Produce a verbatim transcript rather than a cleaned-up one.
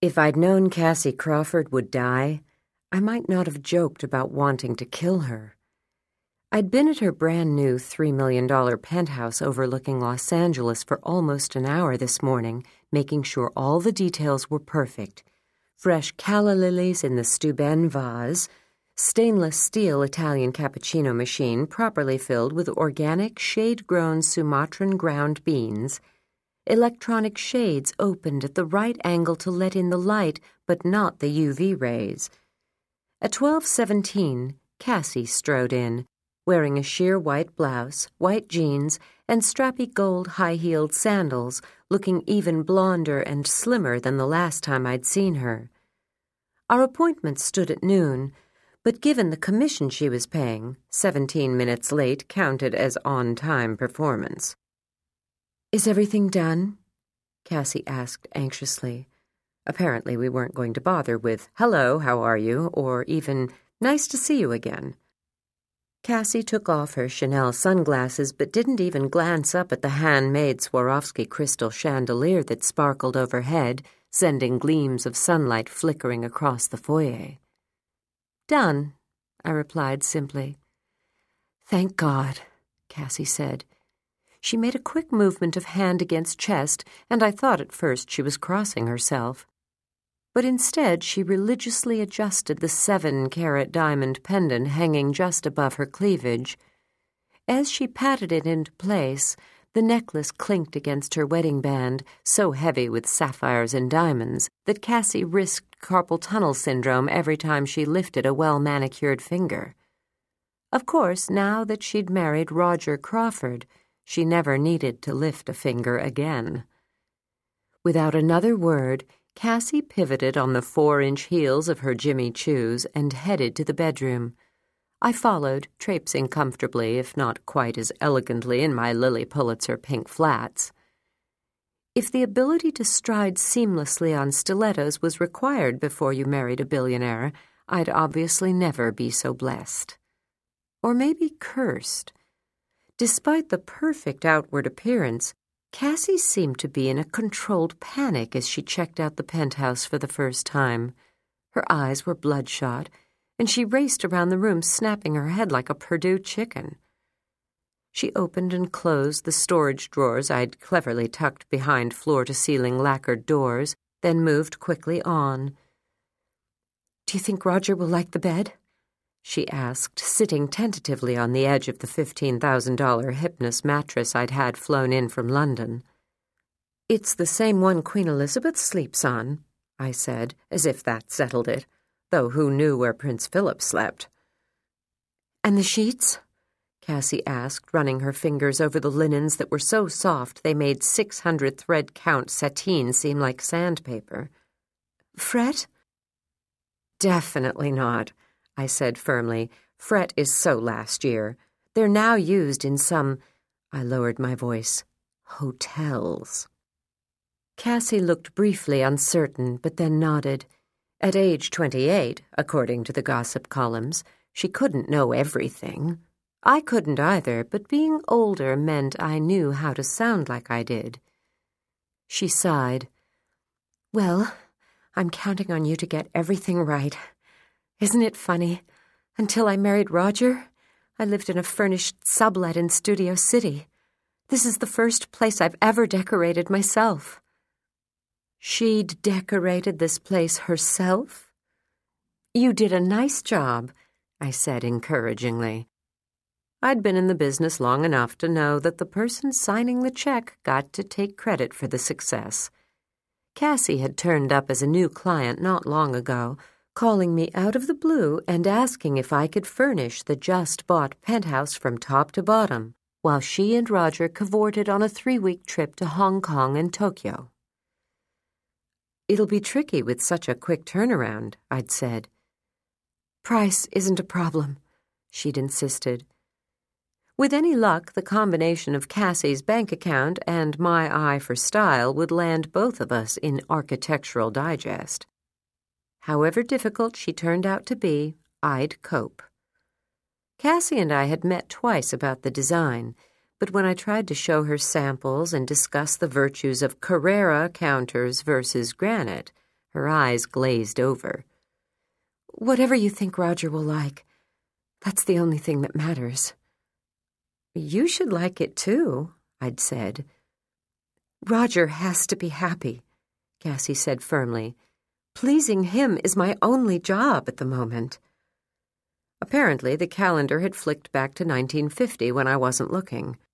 If I'd known Cassie Crawford would die, I might not have joked about wanting to kill her. I'd been at her brand-new three million dollars penthouse overlooking Los Angeles for almost an hour this morning, making sure all the details were perfect. Fresh calla lilies in the Steuben vase, stainless steel Italian cappuccino machine properly filled with organic, shade-grown Sumatran ground beans, electronic shades opened at the right angle to let in the light but not the U V rays. At twelve seventeen, Cassie strode in, wearing a sheer white blouse, white jeans, and strappy gold high-heeled sandals, looking even blonder and slimmer than the last time I'd seen her. Our appointment stood at noon, but given the commission she was paying, seventeen minutes late counted as on-time performance. "Is everything done?" Cassie asked anxiously. Apparently we weren't going to bother with, "Hello, how are you?" or even, "Nice to see you again." Cassie took off her Chanel sunglasses but didn't even glance up at the handmade Swarovski crystal chandelier that sparkled overhead, sending gleams of sunlight flickering across the foyer. "Done," I replied simply. "Thank God," Cassie said. She made a quick movement of hand against chest, and I thought at first she was crossing herself. But instead she religiously adjusted the seven-carat diamond pendant hanging just above her cleavage. As she patted it into place, the necklace clinked against her wedding band, so heavy with sapphires and diamonds that Cassie risked carpal tunnel syndrome every time she lifted a well-manicured finger. Of course, now that she'd married Roger Crawford, she never needed to lift a finger again. Without another word, Cassie pivoted on the four-inch heels of her Jimmy Choos and headed to the bedroom. I followed, traipsing comfortably, if not quite as elegantly, in my Lily Pulitzer pink flats. If the ability to stride seamlessly on stilettos was required before you married a billionaire, I'd obviously never be so blessed. Or maybe cursed. Despite the perfect outward appearance, Cassie seemed to be in a controlled panic as she checked out the penthouse for the first time. Her eyes were bloodshot, and she raced around the room snapping her head like a Purdue chicken. She opened and closed the storage drawers I'd cleverly tucked behind floor-to-ceiling lacquered doors, then moved quickly on. "Do you think Roger will like the bed?" she asked, sitting tentatively on the edge of the fifteen thousand dollars Hypnos mattress I'd had flown in from London. "It's the same one Queen Elizabeth sleeps on," I said, as if that settled it, though who knew where Prince Philip slept. "And the sheets?" Cassie asked, running her fingers over the linens that were so soft they made six hundred thread count sateen seem like sandpaper. "Fret?" "Definitely not," I said firmly. "Fret is so last year. They're now used in some," I lowered my voice, "hotels." Cassie looked briefly uncertain, but then nodded. At age twenty-eight, according to the gossip columns, she couldn't know everything. I couldn't either, but being older meant I knew how to sound like I did. She sighed. "Well, I'm counting on you to get everything right. Isn't it funny? Until I married Roger, I lived in a furnished sublet in Studio City. This is the first place I've ever decorated myself." She'd decorated this place herself? "You did a nice job," I said encouragingly. I'd been in the business long enough to know that the person signing the check got to take credit for the success. Cassie had turned up as a new client not long ago, calling me out of the blue and asking if I could furnish the just-bought penthouse from top to bottom, while she and Roger cavorted on a three-week trip to Hong Kong and Tokyo. "It'll be tricky with such a quick turnaround," I'd said. "Price isn't a problem," she'd insisted. With any luck, the combination of Cassie's bank account and my eye for style would land both of us in Architectural Digest. However difficult she turned out to be, I'd cope. Cassie and I had met twice about the design, but when I tried to show her samples and discuss the virtues of Carrara counters versus granite, Her eyes glazed over. "Whatever you think Roger will like, that's the only thing that matters." "You should like it too," I'd said. "Roger has to be happy," Cassie said firmly. "Pleasing him is my only job at the moment." Apparently, the calendar had flicked back to nineteen fifty when I wasn't looking.